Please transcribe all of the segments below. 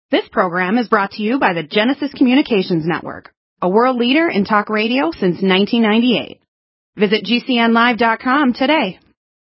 This program is brought to you by the Genesis Communications Network, a world leader in talk radio since 1998. Visit GCNlive.com today.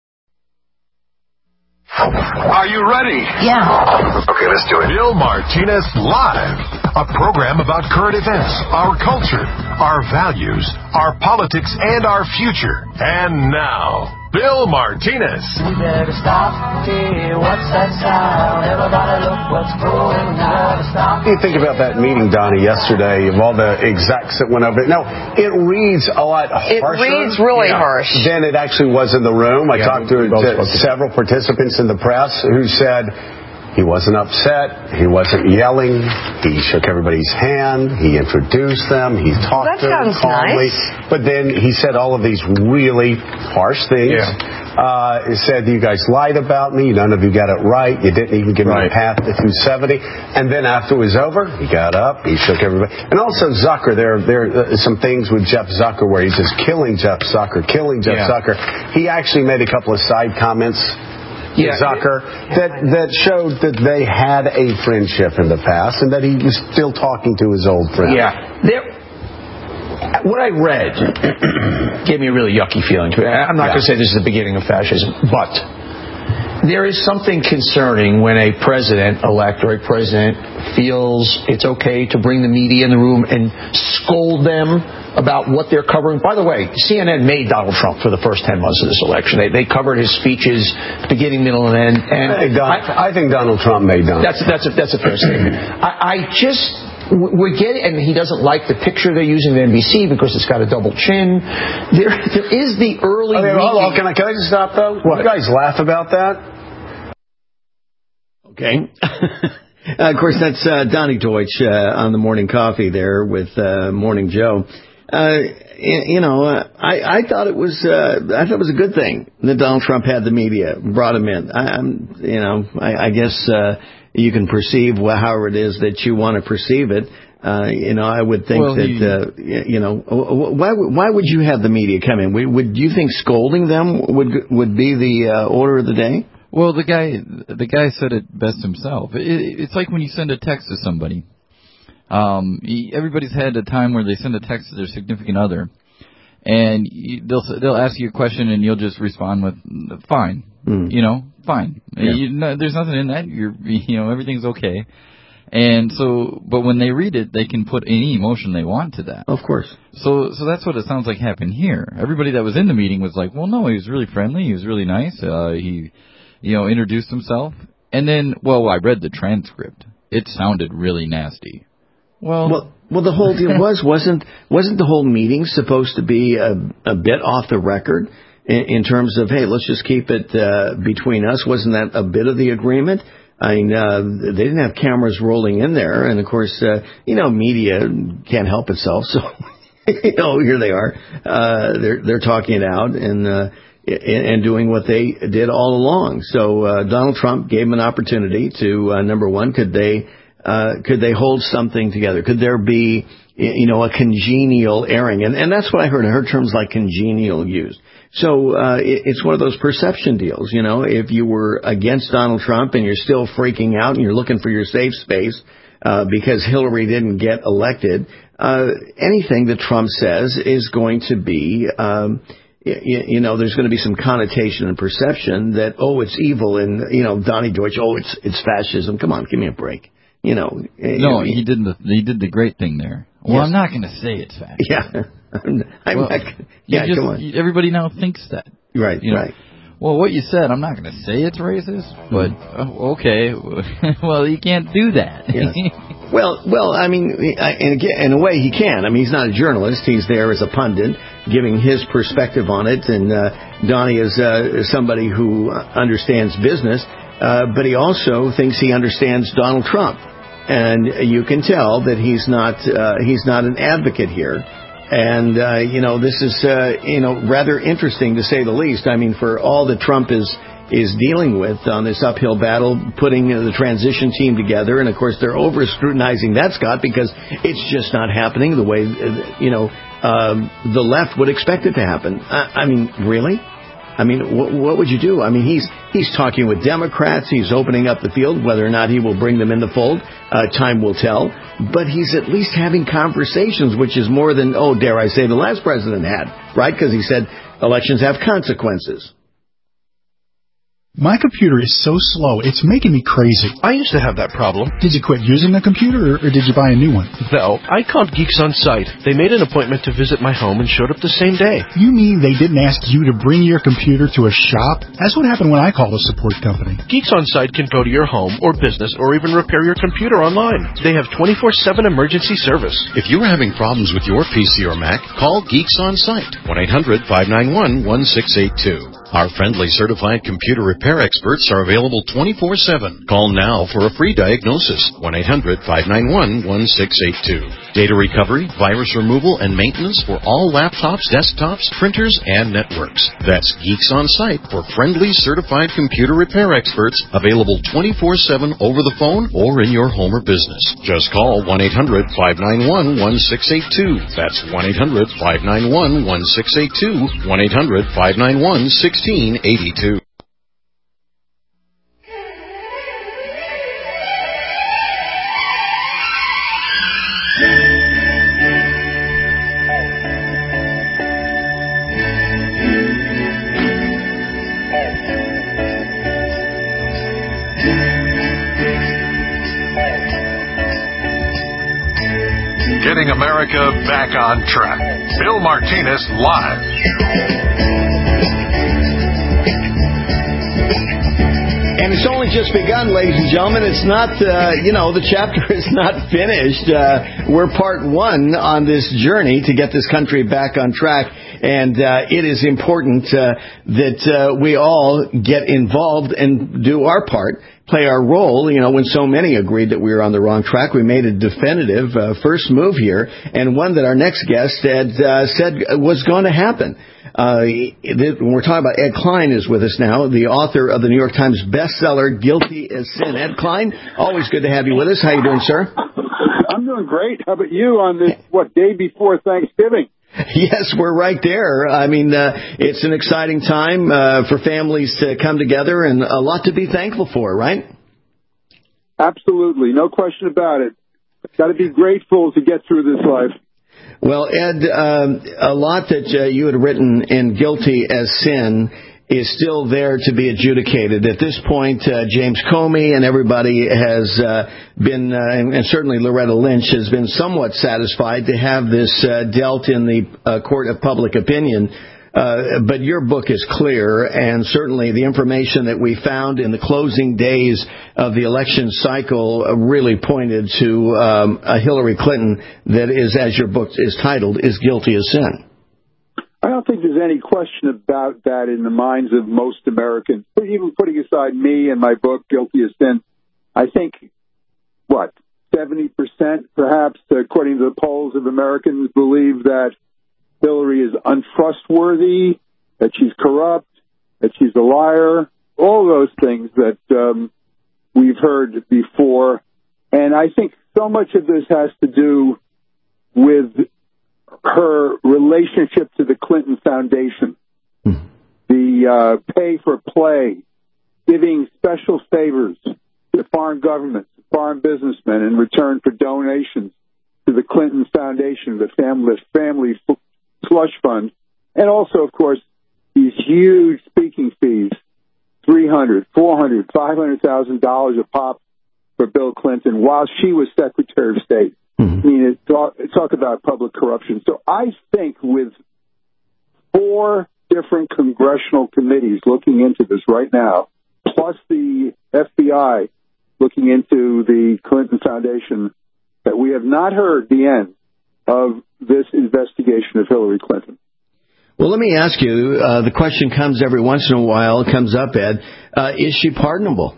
Are you ready? Yeah. Okay, let's do it. Bill Martinez Live, a program about current events, our culture, our values, our politics, and our future. And now, Bill Martinez. We better stop. Hey, what's that sound? Everybody look what's going on. Stop. What do you think about that meeting, Donnie, yesterday, of all the execs that went over it? No, it reads a lot harsher. It reads really harsh. Than it actually was in the room. I talked to several participants in the press who said he wasn't upset, he wasn't yelling, he shook everybody's hand, he introduced them, he talked to them calmly. Nice. But then he said all of these really harsh things. He said, you guys lied about me, none of you got it right, you didn't even give me a path to 270. And then after it was over, he got up, he shook everybody. And also Zucker, there are some things with Jeff Zucker where he's just killing Jeff Zucker. He actually made a couple of side comments Zucker that showed that they had a friendship in the past and that he was still talking to his old friend. What I read gave me a really yucky feeling. I'm not going to say this is the beginning of fascism, but there is something concerning when a president-elect or a president feels it's okay to bring the media in the room and scold them about what they're covering. By the way, CNN made Donald Trump for the first 10 months of this election. They covered his speeches, beginning, middle, and end. And I think Donald Trump made Donald. That's a fair statement. We're getting, and he doesn't like the picture they're using at NBC because it's got a double chin. There is the early. Hold on, can I just stop though? What? You guys laugh about that? Okay. Of course, that's Donnie Deutsch on the Morning Coffee there with Morning Joe. I thought it was a good thing that Donald Trump had the media, brought him in. I guess you can perceive however it is that you want to perceive it. I would think why would you have the media come in? Would you think scolding them would be the order of the day? Well, the guy said it best himself. It's like when you send a text to somebody. Everybody's had a time where they send a text to their significant other, and they'll ask you a question, and you'll just respond with "fine," fine. Yeah. There's nothing in that. Everything's okay. And so, but when they read it, they can put any emotion they want to that. Of course. So that's what it sounds like happened here. Everybody that was in the meeting was like, "Well, no, he was really friendly. He was really nice. He introduced himself." And then, I read the transcript. It sounded really nasty. Well, the whole deal wasn't the whole meeting supposed to be a bit off the record in terms of, hey, let's just keep it between us? Wasn't that a bit of the agreement? I mean, they didn't have cameras rolling in there, and of course, media can't help itself. So, here they are. They're talking it out and doing what they did all along. So Donald Trump gave them an opportunity to number one, could they hold something together? Could there be, a congenial airing? And that's what I heard. I heard terms like congenial used. So it's one of those perception deals. If you were against Donald Trump and you're still freaking out and you're looking for your safe space because Hillary didn't get elected, anything that Trump says is going to be there's going to be some connotation and perception that, it's evil, and, Donnie Deutsch, it's fascism. Come on, give me a break. He did the great thing there. Well, yes. I'm not going to say it's fascism. Yeah. Come on. Everybody now thinks that. Right, right. Well, what you said, I'm not going to say it's racist, but okay. Well, you can't do that. Yeah. Well, I mean, in a way he can. I mean, he's not a journalist. He's there as a pundit, giving his perspective on it. And Donnie is somebody who understands business, but he also thinks he understands Donald Trump. And you can tell that he's not an advocate here. And, this is, rather interesting to say the least. I mean, for all that Trump is dealing with on this uphill battle, putting the transition team together. And, of course, they're over-scrutinizing that, Scott, because it's just not happening the way, the left would expect it to happen. I mean, really? I mean, what would you do? I mean, he's talking with Democrats. He's opening up the field. Whether or not he will bring them in the fold, time will tell. But he's at least having conversations, which is more than, dare I say, the last president had, right? Because he said elections have consequences. My computer is so slow, it's making me crazy. I used to have that problem. Did you quit using the computer, or did you buy a new one? No, I called Geeks on Site. They made an appointment to visit my home and showed up the same day. You mean they didn't ask you to bring your computer to a shop? That's what happened when I called a support company. Geeks on Site can go to your home or business or even repair your computer online. They have 24/7 emergency service. If you're having problems with your PC or Mac, call Geeks on Site, 1-800-591-1682. Our friendly certified computer repair experts are available 24/7. Call now for a free diagnosis, 1-800-591-1682. Data recovery, virus removal, and maintenance for all laptops, desktops, printers, and networks. That's Geeks on Site for friendly certified computer repair experts, available 24/7 over the phone or in your home or business. Just call 1-800-591-1682. That's 1-800-591-1682, 1-800-591-1682. 1682. Getting America back on track. Bill Martinez live. And it's only just begun, ladies and gentlemen. It's not, the chapter is not finished. We're part one on this journey to get this country back on track. And it is important that we all get involved and do our part, play our role. When so many agreed that we were on the wrong track, we made a definitive first move here, and one that our next guest had said was going to happen. When we're talking about Ed Klein is with us now, the author of the New York Times bestseller, Guilty as Sin. Ed Klein, always good to have you with us. How you doing, sir? I'm doing great. How about you on this, day before Thanksgiving? Yes, we're right there. I mean, it's an exciting time for families to come together and a lot to be thankful for, right? Absolutely. No question about it. Got to be grateful to get through this life. Well, Ed, a lot that you had written in Guilty as Sin is still there to be adjudicated. At this point, James Comey and everybody has been, and certainly Loretta Lynch, has been somewhat satisfied to have this dealt in the court of public opinion. But your book is clear, and certainly the information that we found in the closing days of the election cycle really pointed to a Hillary Clinton that is, as your book is titled, is guilty as sin. I don't think there's any question about that in the minds of most Americans. Even putting aside me and my book, Guilty as Sin, I think, 70% perhaps, according to the polls of Americans, believe that Hillary is untrustworthy, that she's corrupt, that she's a liar, all those things that we've heard before. And I think so much of this has to do with her relationship to the Clinton Foundation, the pay for play, giving special favors to foreign governments, foreign businessmen in return for donations to the Clinton Foundation, the family slush fund, and also, of course, these huge speaking fees, $300,000, $400,000, $500,000 a pop for Bill Clinton while she was Secretary of State. I mean, talk about public corruption. So I think with 4 different congressional committees looking into this right now, plus the FBI looking into the Clinton Foundation, that we have not heard the end of this investigation of Hillary Clinton. Well, let me ask you, the question comes every once in a while, it comes up, Ed, is she pardonable?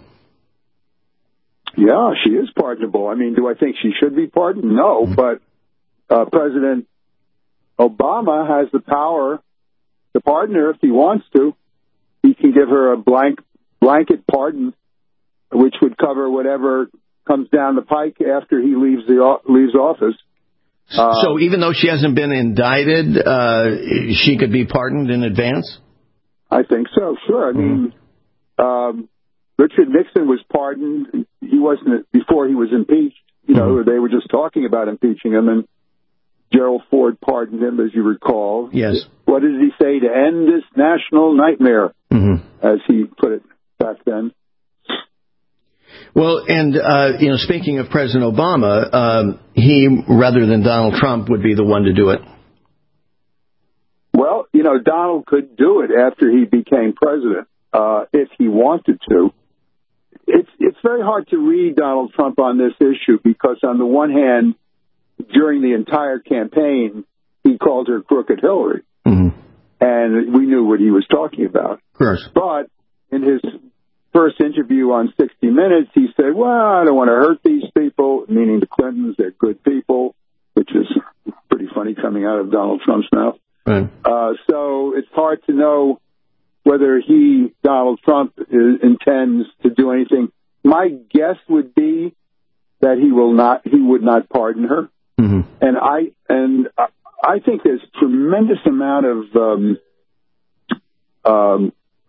Yeah, she is pardonable. I mean, do I think she should be pardoned? No, but President Obama has the power to pardon her if he wants to. He can give her a blanket pardon, which would cover whatever comes down the pike after he leaves office. So even though she hasn't been indicted, she could be pardoned in advance? I think so, sure. I mean, Richard Nixon was pardoned. He wasn't, before he was impeached, you know, they were just talking about impeaching him, and Gerald Ford pardoned him, as you recall. Yes. What did he say? To end this national nightmare, as he put it back then. Well, and, you know, speaking of President Obama, he, rather than Donald Trump, would be the one to do it. Well, you know, Donald could do it after he became president, if he wanted to. It's very hard to read Donald Trump on this issue because, on the one hand, during the entire campaign, he called her Crooked Hillary. And we knew what he was talking about. Of course. But in his first interview on 60 Minutes, he said, well, I don't want to hurt these people, meaning the Clintons. They're good people, which is pretty funny coming out of Donald Trump's mouth. Right. So it's hard to know whether Donald Trump, intends to do anything. My guess would be that he would not pardon her. And I think there's tremendous amount of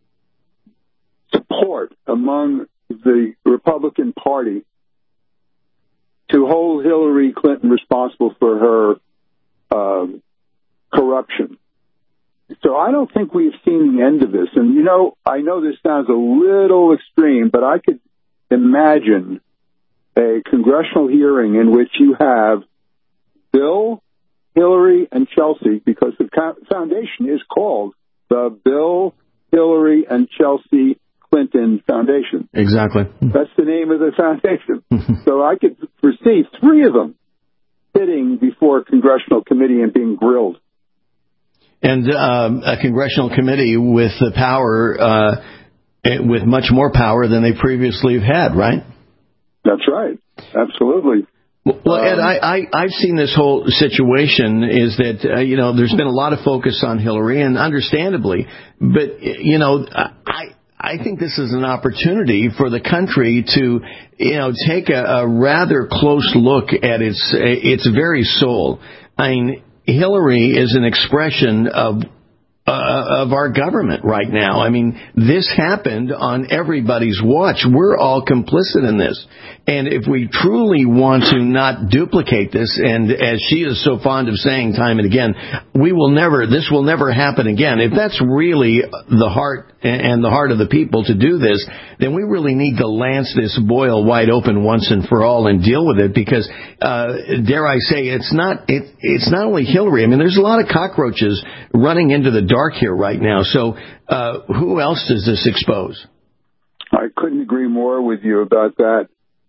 support among the Republican Party to hold Hillary Clinton responsible for her corruption. So I don't think we've seen the end of this. And, you know, I know this sounds a little extreme, but I could imagine a congressional hearing in which you have Bill, Hillary, and Chelsea, because the foundation is called the Bill, Hillary, and Chelsea Clinton Foundation. Exactly. That's the name of the foundation. So I could foresee three of them sitting before a congressional committee and being grilled. And a congressional committee with the power, with much more power than they previously have had, right? That's right. Absolutely. Well, Ed, I've seen this whole situation is that, you know, there's been a lot of focus on Hillary, and understandably, but, you know, I think this is an opportunity for the country to, you know, take a rather close look at its very soul. I mean, Hillary is an expression of our government right now. I mean, this happened on everybody's watch. We're all complicit in this. And if we truly want to not duplicate this, and as she is so fond of saying time and again, this will never happen again. If that's really the heart of the people to do this, then we really need to lance this boil wide open once and for all and deal with it, because, dare I say, it's not only Hillary. I mean, there's a lot of cockroaches running into the dark here right now. So, who else does this expose? I couldn't agree more with you about that.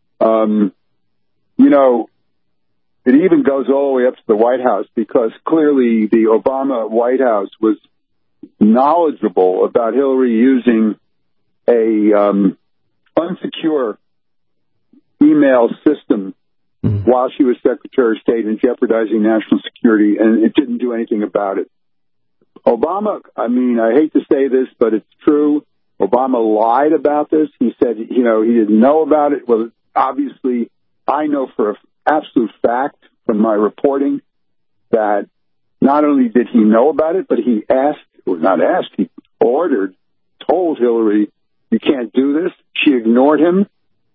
You know, it even goes all the way up to the White House, because clearly the Obama White House was knowledgeable about Hillary using a unsecure email system while she was Secretary of State and jeopardizing national security, and it didn't do anything about it. Obama, I mean, I hate to say this, but it's true. Obama lied about this. He said, you know, he didn't know about it. Well, obviously, I know for an absolute fact from my reporting that not only did he know about it, but he he told Hillary, you can't do this. She ignored him,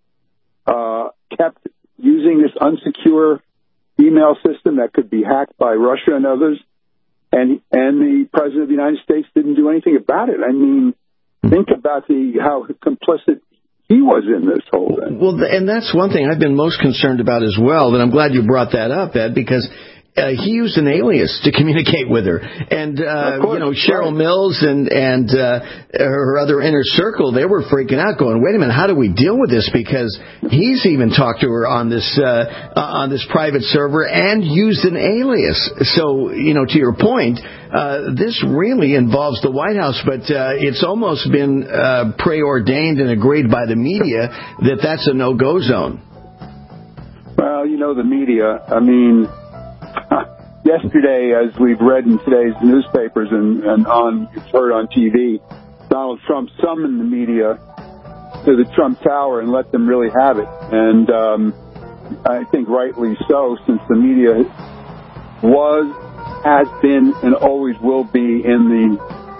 kept using this unsecure email system that could be hacked by Russia and others, and the President of the United States didn't do anything about it. I mean, think about how complicit he was in this whole thing. Well, and that's one thing I've been most concerned about as well, and I'm glad you brought that up, Ed, because he used an alias to communicate with her. And, you know, Cheryl Mills and her other inner circle, they were freaking out, going, wait a minute, how do we deal with this? Because he's even talked to her on this private server and used an alias. So, you know, to your point, this really involves the White House, but it's almost been preordained and agreed by the media that that's a no-go zone. Well, you know, the media, I mean, yesterday, as we've read in today's newspapers and you've heard on TV, Donald Trump summoned the media to the Trump Tower and let them really have it. And I think rightly so, since the media has been, and always will be in the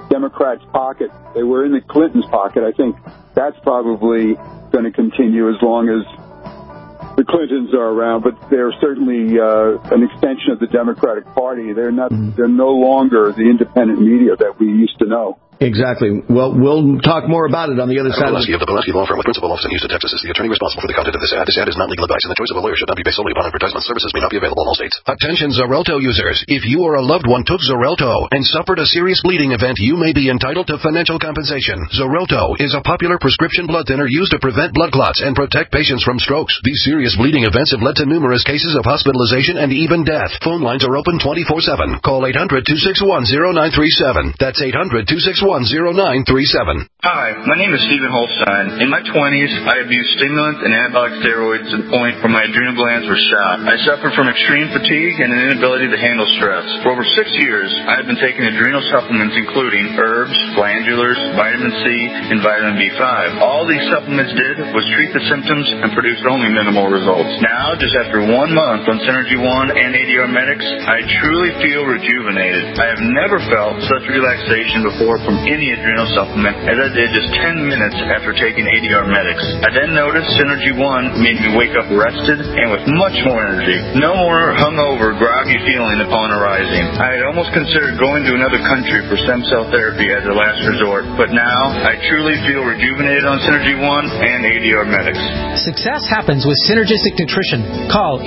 Democrats' pocket. They were in the Clintons' pocket. I think that's probably going to continue as long as the Clintons are around, but they're certainly an extension of the Democratic Party. They're not. They're no longer the independent media that we used to know. Exactly. Well, we'll talk more about it on the other side. Boleski of the Boleski Law Firm with principal office in Houston, Texas, is the attorney responsible for the content of this ad. This ad is not legal advice, and the choice of a lawyer should not be based solely upon advertisement. Services may not be available in all states. Attention Xarelto users. If you or a loved one took Xarelto and suffered a serious bleeding event, you may be entitled to financial compensation. Xarelto is a popular prescription blood thinner used to prevent blood clots and protect patients from strokes. These serious bleeding events have led to numerous cases of hospitalization and even death. Phone lines are open 24/7. Call 800-261-0937. That's 800-261-0937. Hi, my name is Stephen Holstein. In my 20s, I abused stimulants and anabolic steroids to the point where my adrenal glands were shot. I suffered from extreme fatigue and an inability to handle stress. For over 6 years, I have been taking adrenal supplements including herbs, glandulars, vitamin C, and vitamin B5. All these supplements did was treat the symptoms and produced only minimal results. Now, just after 1 month on Synergy One and ADR Medics, I truly feel rejuvenated. I have never felt such relaxation before from any adrenal supplement as I did just 10 minutes after taking ADR Medics. I then noticed Synergy One made me wake up rested and with much more energy. No more hungover, groggy feeling upon arising. I had almost considered going to another country for stem cell therapy as a last resort, but now I truly feel rejuvenated on Synergy One and ADR Medics. Success happens with Synergistic Nutrition. Call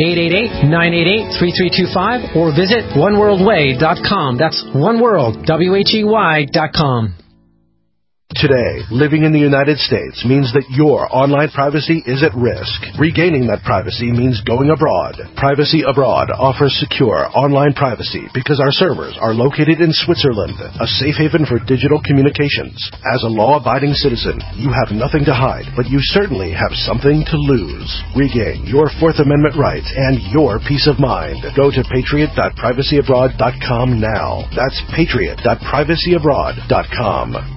888-988-3325 or visit oneworldway.com. That's oneworld.com. Today, living in the United States means that your online privacy is at risk. Regaining that privacy means going abroad. Privacy Abroad offers secure online privacy because our servers are located in Switzerland, a safe haven for digital communications. As a law-abiding citizen, you have nothing to hide, but you certainly have something to lose. Regain your Fourth Amendment rights and your peace of mind. Go to patriot.privacyabroad.com now. That's patriot.privacyabroad.com.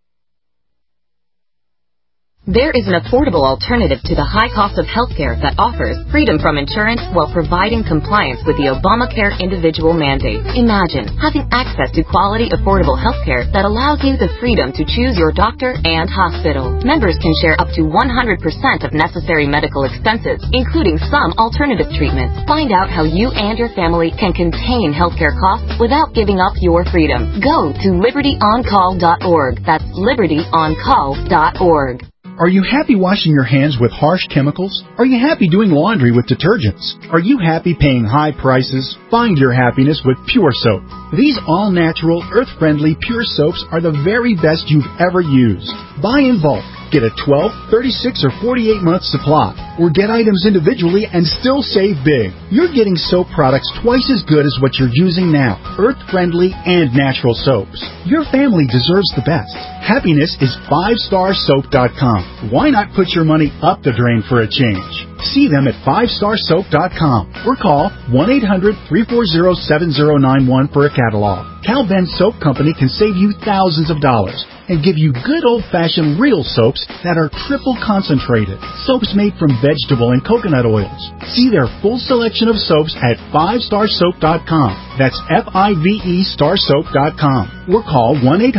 There is an affordable alternative to the high cost of healthcare that offers freedom from insurance while providing compliance with the Obamacare individual mandate. Imagine having access to quality, affordable healthcare that allows you the freedom to choose your doctor and hospital. Members can share up to 100% of necessary medical expenses, including some alternative treatments. Find out how you and your family can contain healthcare costs without giving up your freedom. Go to libertyoncall.org. That's libertyoncall.org. Are you happy washing your hands with harsh chemicals? Are you happy doing laundry with detergents? Are you happy paying high prices? Find your happiness with Pure Soap. These all-natural, earth-friendly Pure Soaps are the very best you've ever used. Buy in bulk. Get a 12, 36, or 48-month supply, or get items individually and still save big. You're getting soap products twice as good as what you're using now, earth-friendly and natural soaps. Your family deserves the best. Happiness is 5starsoap.com. Why not put your money up the drain for a change? See them at 5starsoap.com or call 1-800-340-7091 for a catalog. Cal Ben Soap Company can save you thousands of dollars and give you good old-fashioned real soaps that are triple concentrated. Soaps made from vegetable and coconut oils. See their full selection of soaps at 5starsoap.com. That's F-I-V-E starsoap.com. Or call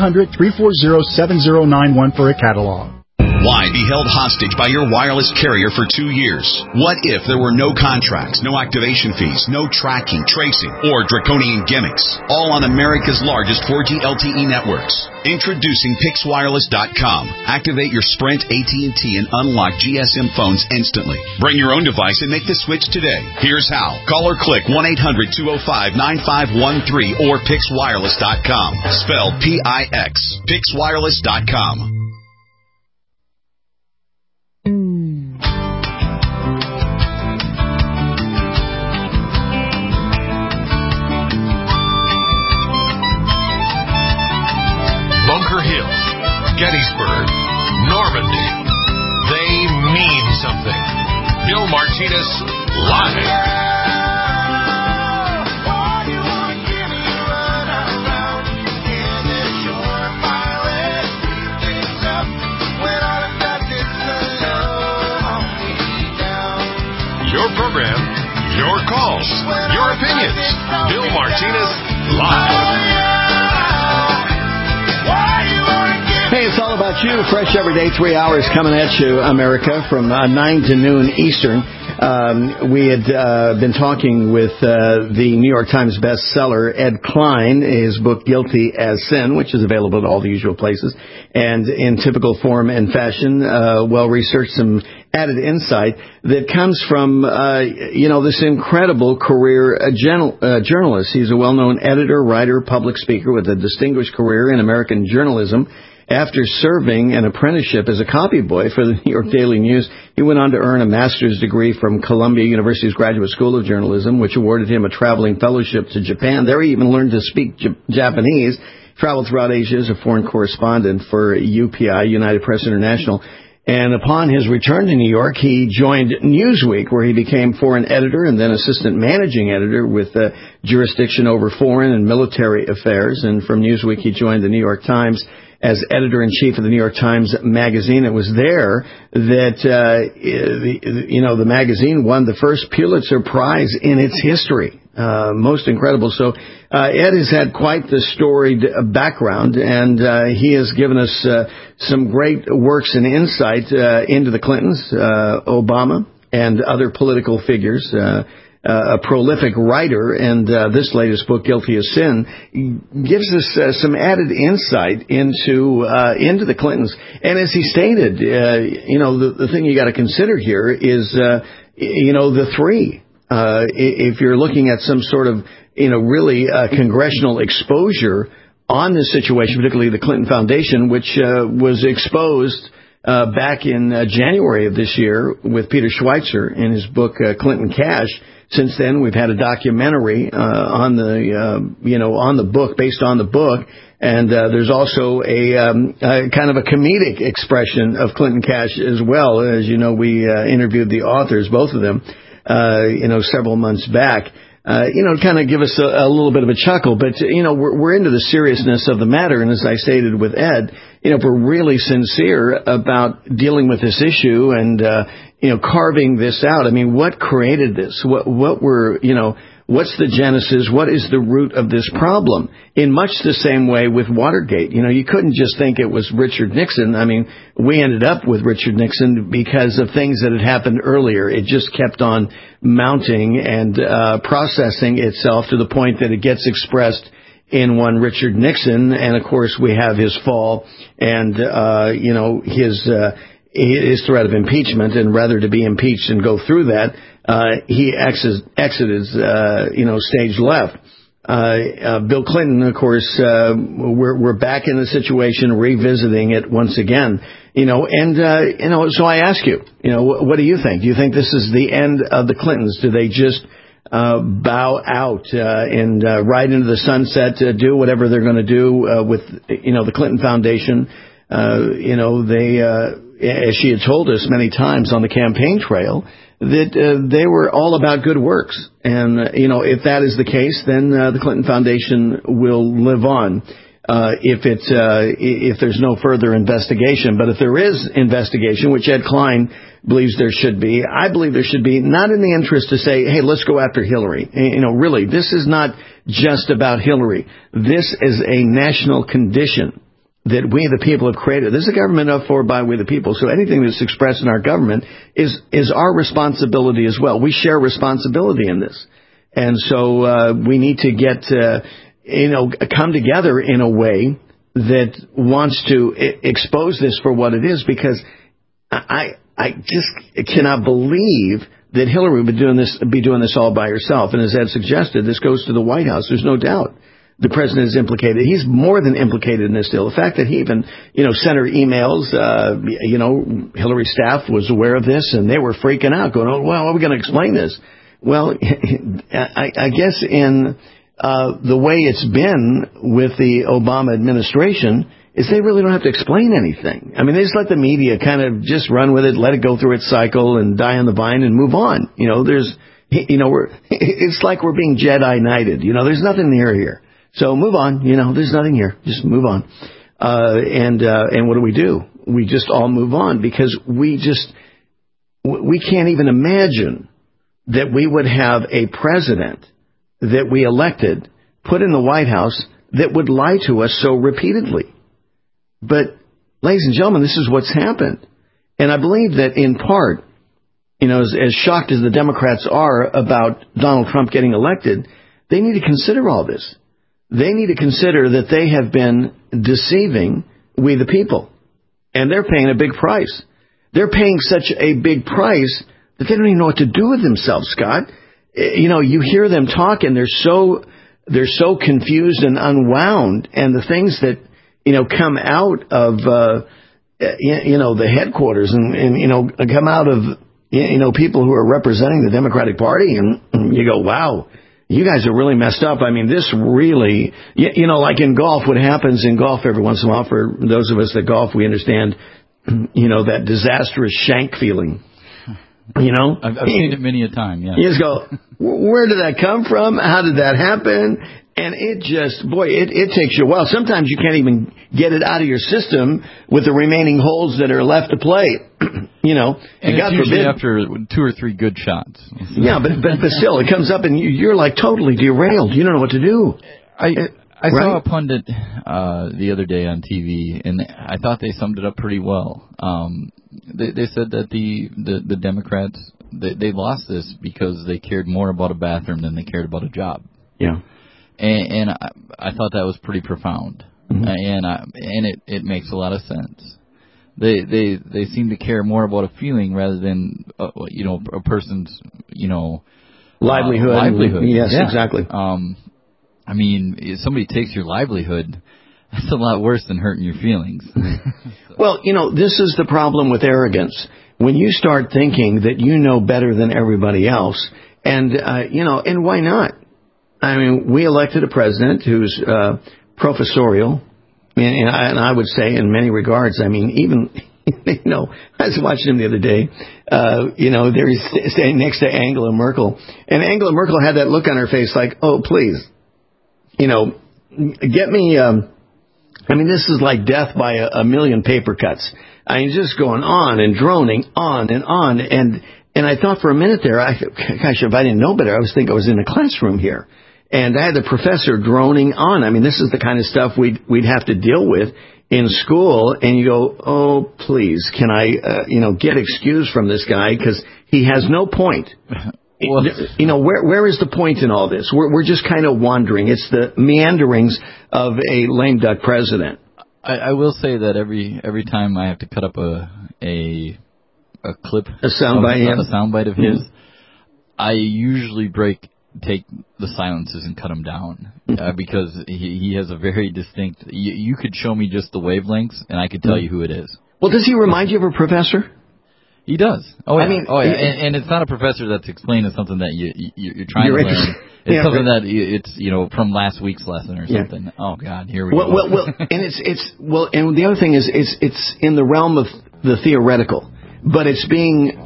1-800-340-7091 for a catalog. Why be held hostage by your wireless carrier for 2 years? What if there were no contracts, no activation fees, no tracking, tracing, or draconian gimmicks? All on America's largest 4G LTE networks. Introducing PixWireless.com. Activate your Sprint, AT&T, and unlock GSM phones instantly. Bring your own device and make the switch today. Here's how. Call or click 1-800-205-9513 or PixWireless.com. Spelled P-I-X. PixWireless.com. Bunker Hill, Gettysburg, Normandy. They mean something. Bill Martinez, live. Your program, your calls, your opinions. Bill Martinez, live. It's all about you. Fresh every day, 3 hours coming at you, America, from 9 to noon Eastern. We had been talking with the New York Times bestseller, Ed Klein, his book Guilty as Sin, which is available at all the usual places. And in typical form and fashion, well-researched, some added insight that comes from, this incredible career journalist. He's a well-known editor, writer, public speaker with a distinguished career in American journalism. After serving an apprenticeship as a copy boy for the New York Daily News, he went on to earn a master's degree from Columbia University's Graduate School of Journalism, which awarded him a traveling fellowship to Japan. There he even learned to speak Japanese, traveled throughout Asia as a foreign correspondent for UPI, United Press International. And upon his return to New York, he joined Newsweek, where he became foreign editor and then assistant managing editor with jurisdiction over foreign and military affairs. And from Newsweek, he joined the New York Times as editor-in-chief of the New York Times Magazine. It was there that, the magazine won the first Pulitzer Prize in its history. Most incredible. So Ed has had quite the storied background, and he has given us some great works and insight into the Clintons, Obama, and other political figures. A prolific writer, and this latest book, Guilty as Sin, gives us some added insight into the Clintons. And as he stated, the thing you got to consider here is, the three. If you're looking at some sort of, really congressional exposure on this situation, particularly the Clinton Foundation, which was exposed back in January of this year with Peter Schweitzer in his book Clinton Cash. Since then, we've had a documentary on the book, based on the book, and there's also a kind of a comedic expression of Clinton Cash as well. As you know, we interviewed the authors, both of them, several months back. To kind of give us a little bit of a chuckle, but, we're into the seriousness of the matter. And as I stated with Ed, if we're really sincere about dealing with this issue and, carving this out, I mean, what created this? What's the genesis? What is the root of this problem? In much the same way with Watergate. You couldn't just think it was Richard Nixon. I mean, we ended up with Richard Nixon because of things that had happened earlier. It just kept on mounting and processing itself to the point that it gets expressed in one Richard Nixon. And, of course, we have his fall and, his threat of impeachment, and rather to be impeached and go through that, he exited, stage left. Bill Clinton, of course, we're back in the situation, revisiting it once again, so I ask you, what do you think? Do you think this is the end of the Clintons? Do they just bow out and ride into the sunset, do whatever they're going to do with, the Clinton Foundation? As she had told us many times on the campaign trail, that they were all about good works. And, if that is the case, then the Clinton Foundation will live on if there's no further investigation. But if there is investigation, which Ed Klein believes there should be, I believe there should be, not in the interest to say, hey, let's go after Hillary. Really, this is not just about Hillary. This is a national condition that we, the people, have created. This is a government of, for, by, we, the people. So anything that's expressed in our government is our responsibility as well. We share responsibility in this. And so we need to get, come together in a way that wants to expose this for what it is, because I just cannot believe that Hillary would be doing this all by herself. And as Ed suggested, this goes to the White House. There's no doubt. The president is implicated. He's more than implicated in this deal. The fact that he even, sent her emails, Hillary's staff was aware of this, and they were freaking out, going, oh, well, how are we going to explain this? Well, I guess in the way it's been with the Obama administration is they really don't have to explain anything. I mean, they just let the media kind of just run with it, let it go through its cycle and die on the vine and move on. It's like we're being Jedi Knighted. There's nothing here. So move on. There's nothing here. Just move on. And what do? We just all move on, because we can't even imagine that we would have a president that we elected, put in the White House, that would lie to us so repeatedly. But ladies and gentlemen, this is what's happened. And I believe that in part, as shocked as the Democrats are about Donald Trump getting elected, they need to consider all this. They need to consider that they have been deceiving we the people. And they're paying a big price. They're paying such a big price that they don't even know what to do with themselves, Scott. You hear them talk and they're so confused and unwound. And the things that, come out of, the headquarters and come out of, people who are representing the Democratic Party. And you go, wow. You guys are really messed up. I mean, this really, like in golf, what happens in golf every once in a while, for those of us that golf, we understand, that disastrous shank feeling. I've seen it many a time, yeah. You just go, where did that come from? How did that happen? And it just, it takes you a while. Sometimes you can't even get it out of your system with the remaining holes that are left to play. And God usually forbid, after 2 or 3 good shots. Yeah, but still, it comes up and you're like totally derailed. You don't know what to do. I saw a pundit the other day on TV, and I thought they summed it up pretty well. They said that the Democrats, they lost this because they cared more about a bathroom than they cared about a job. Yeah. And I thought that was pretty profound. Mm-hmm. And it makes a lot of sense. They seem to care more about a feeling rather than a person's livelihood. Yes, yeah. Exactly. I mean, if somebody takes your livelihood, that's a lot worse than hurting your feelings. Well, this is the problem with arrogance. When you start thinking that you know better than everybody else, and why not? I mean, we elected a president who's professorial, and I would say in many regards, I mean, even, I was watching him the other day, there he's standing next to Angela Merkel, and Angela Merkel had that look on her face like, oh, please, get me, this is like death by a million paper cuts. I mean, just going on and droning on and on, and I thought for a minute there, gosh, if I didn't know better, I was thinking I was in a classroom here. And I had the professor droning on. I mean, this is the kind of stuff we'd have to deal with in school. And you go, oh, please, can I, get excused from this guy because he has no point. Well, where is the point in all this? We're just kind of wandering. It's the meanderings of a lame duck president. I will say that every time I have to cut up a clip, a soundbite of his, I usually take the silences and cut them down because he has a very distinct. You could show me just the wavelengths, and I could tell you who it is. Well, does he remind you of a professor? He does. Oh, yeah. And it's not a professor that's explaining something that you're trying to learn. It's something that it's from last week's lesson or something. Yeah. Oh God, here we go. Well, and and the other thing is it's in the realm of the theoretical, but it's being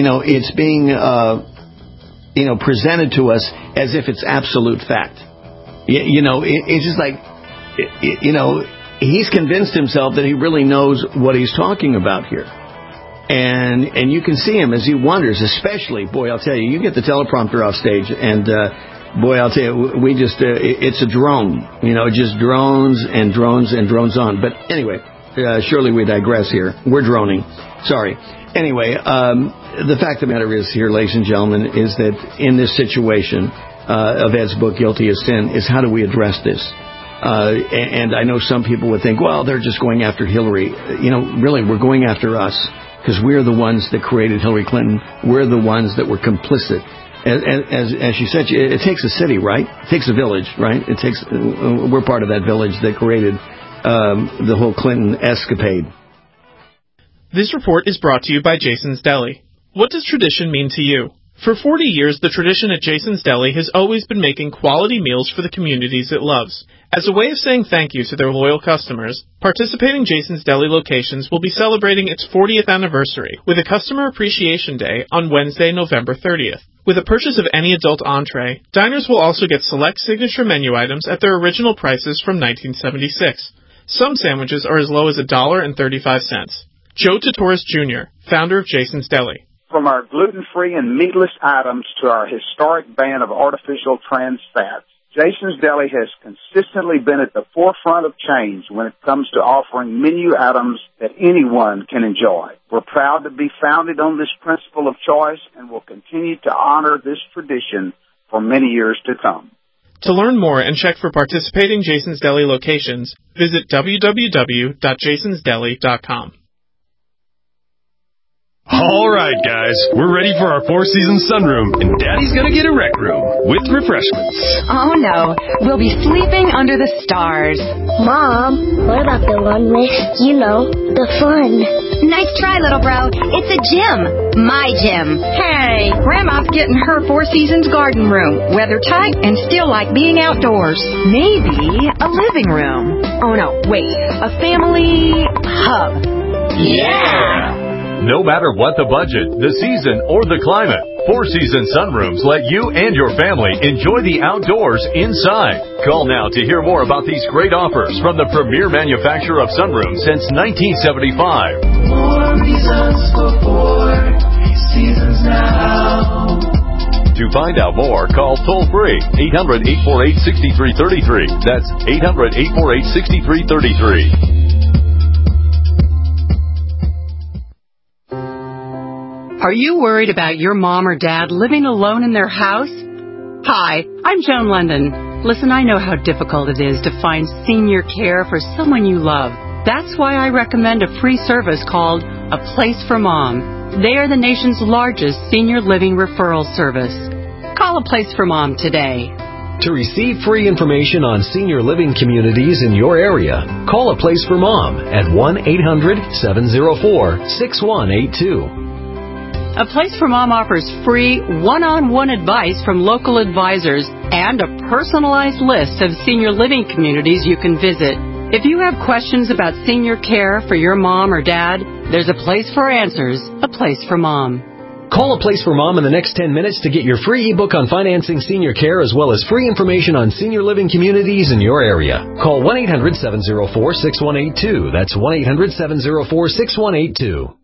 presented to us as if it's absolute fact. It's just like, he's convinced himself that he really knows what he's talking about here. And you can see him as he wonders, especially, boy, I'll tell you get the teleprompter off stage, and boy, I'll tell you, we just, it's a drone. It just drones and drones and drones on. But anyway, surely we digress here. We're droning. Sorry. Anyway, the fact of the matter is here, ladies and gentlemen, is that in this situation of Ed's book, Guilty as Sin, is how do we address this? And I know some people would think, well, they're just going after Hillary. Really, we're going after us because we're the ones that created Hillary Clinton. We're the ones that were complicit. As she said, it takes a city, right? It takes a village, right? We're part of that village that created the whole Clinton escapade. This report is brought to you by Jason's Deli. What does tradition mean to you? For 40 years, the tradition at Jason's Deli has always been making quality meals for the communities it loves. As a way of saying thank you to their loyal customers, participating Jason's Deli locations will be celebrating its 40th anniversary with a Customer Appreciation Day on Wednesday, November 30th. With a purchase of any adult entree, diners will also get select signature menu items at their original prices from 1976. Some sandwiches are as low as $1.35. Joe Tatoris Jr., founder of Jason's Deli. From our gluten-free and meatless items to our historic ban of artificial trans fats, Jason's Deli has consistently been at the forefront of change when it comes to offering menu items that anyone can enjoy. We're proud to be founded on this principle of choice and will continue to honor this tradition for many years to come. To learn more and check for participating Jason's Deli locations, visit www.jasonsdeli.com. All right, guys, we're ready for our four-season sunroom, and Daddy's gonna get a rec room with refreshments. Oh, no. We'll be sleeping under the stars. Mom, what about the one with, the fun? Nice try, little bro. It's a gym. My gym. Hey, Grandma's getting her Four Seasons garden room. Weather tight and still like being outdoors. Maybe a living room. Oh, no, wait. A family hub. Yeah! No matter what the budget, the season, or the climate, Four Seasons Sunrooms let you and your family enjoy the outdoors inside. Call now to hear more about these great offers from the premier manufacturer of sunrooms since 1975. More reasons for Four Seasons now. To find out more, call toll-free 800-848-6333. That's 800-848-6333. Are you worried about your mom or dad living alone in their house? Hi, I'm Joan London. Listen, I know how difficult it is to find senior care for someone you love. That's why I recommend a free service called A Place for Mom. They are the nation's largest senior living referral service. Call A Place for Mom today. To receive free information on senior living communities in your area, call A Place for Mom at 1-800-704-6182. A Place for Mom offers free one-on-one advice from local advisors and a personalized list of senior living communities you can visit. If you have questions about senior care for your mom or dad, there's a place for answers, A Place for Mom. Call A Place for Mom in the next 10 minutes to get your free ebook on financing senior care as well as free information on senior living communities in your area. Call 1-800-704-6182. That's 1-800-704-6182.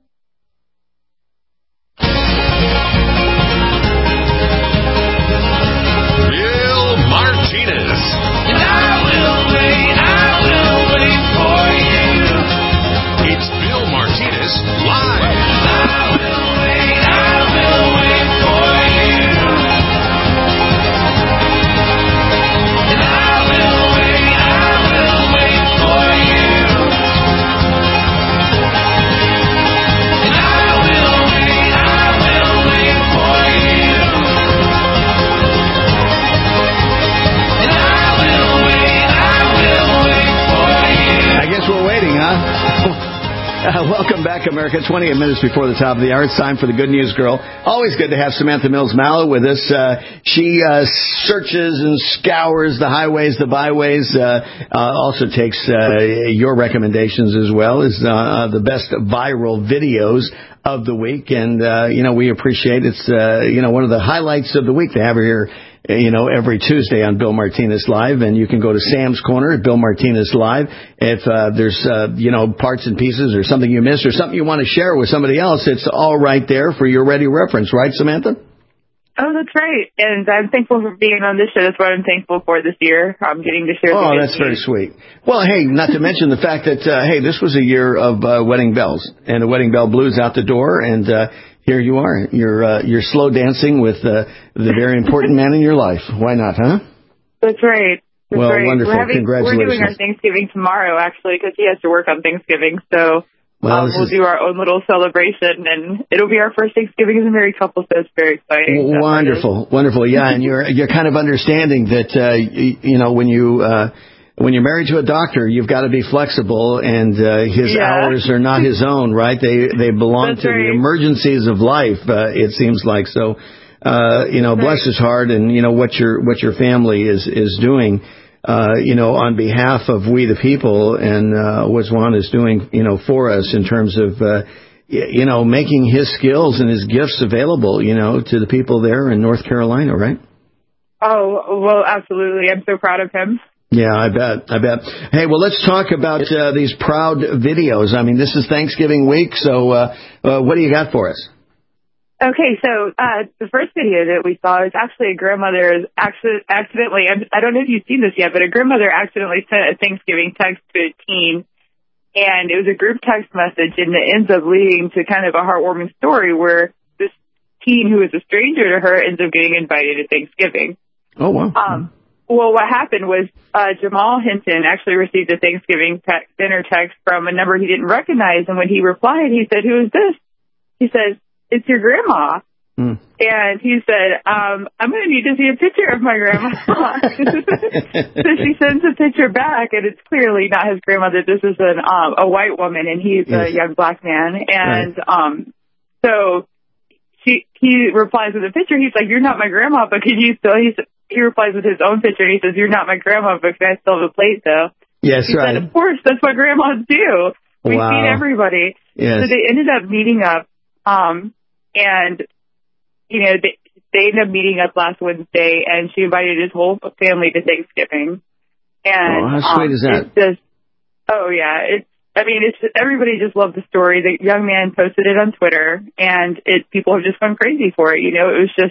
Welcome back, America. 28 minutes before the top of the hour. It's time for the Good News Girl. Always good to have Samantha Mills Mallow with us. She searches and scours the highways, the byways, also takes your recommendations as well as the best viral videos of the week. And, we appreciate it's, one of the highlights of the week to have her here. Every Tuesday on Bill Martinez Live, and you can go to Sam's Corner at Bill Martinez Live. If there's, parts and pieces or something you missed or something you want to share with somebody else, it's all right there for your ready reference, right, Samantha? Oh, that's right. And I'm thankful for being on this show. That's what I'm thankful for this year. I'm getting to share. Oh, that's very sweet. Well, hey, not to mention the fact that, this was a year of wedding bells and the wedding bell blues out the door, and here you are. You're slow dancing with the very important man in your life. Why not, huh? That's right. That's well, right. wonderful. Congratulations. We're doing our Thanksgiving tomorrow, actually, because he has to work on Thanksgiving. So we'll do our own little celebration, and it'll be our first Thanksgiving as a married couple, so it's very exciting. Wonderful. Wonderful. Yeah, and you're kind of understanding that, when you're married to a doctor, you've got to be flexible, and his hours are not his own, right? They belong to the emergencies of life. It seems like so. Bless his heart, and what your family is doing. On behalf of we the people, and what Juan is doing, for us in terms of making his skills and his gifts available, to the people there in North Carolina, right? Oh, well, absolutely. I'm so proud of him. Yeah, I bet. Hey, well, let's talk about these proud videos. I mean, this is Thanksgiving week, so what do you got for us? Okay, so the first video that we saw is actually a grandmother accidentally, I don't know if you've seen this yet, but a grandmother accidentally sent a Thanksgiving text to a teen, and it was a group text message, and it ends up leading to kind of a heartwarming story where this teen who is a stranger to her ends up getting invited to Thanksgiving. Oh, wow. Well, what happened was Jamal Hinton actually received a Thanksgiving dinner text from a number he didn't recognize, and when he replied, he said, "Who is this?" He says, "It's your grandma." And he said, "I'm going to need to see a picture of my grandma." So she sends a picture back, and it's clearly not his grandmother. This is a white woman, and he's a young black man. And so he replies with a picture. He's like, "You're not my grandma, but can you still?" He replies with his own picture, and he says, "You're not my grandma, but can I still have a plate, though?" Yes, he said, "Of course, that's what grandmas do. We feed everybody." Yes. So they ended up meeting up, and you know, they ended up meeting up last Wednesday, and she invited his whole family to Thanksgiving. And how sweet is that? It's everybody just loved the story. The young man posted it on Twitter, and people have just gone crazy for it. You know, it was just,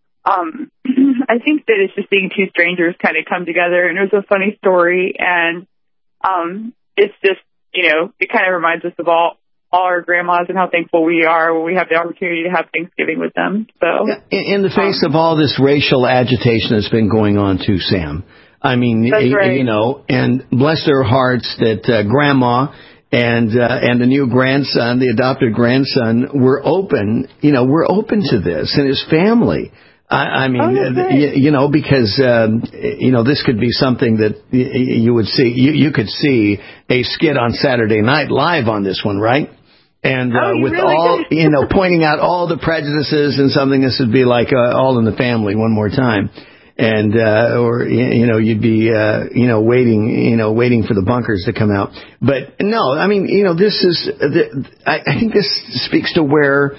I think that it's just seeing two strangers kind of come together, and it was a funny story, and it's just, you know, it kind of reminds us of all our grandmas and how thankful we are when we have the opportunity to have Thanksgiving with them. So, in the face of all this racial agitation that's been going on too, Sam, I mean, you know, and bless their hearts that Grandma and the new grandson, the adopted grandson, we're open to this, and his family. I mean, you know, because, you know, this could be something that you would see. You could see a skit on Saturday Night Live on this one, right? And with really all, you know, pointing out all the prejudices and something, this would be like All in the Family one more time. And, or, you know, you'd be, you know, waiting for the bunkers to come out. But no, I mean, you know, this is, I think this speaks to where,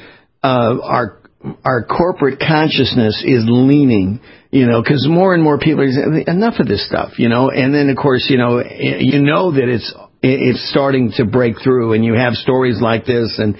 our corporate consciousness is leaning, you know, because more and more people are saying, enough of this stuff, you know. And then, of course, you know that it's starting to break through, and you have stories like this and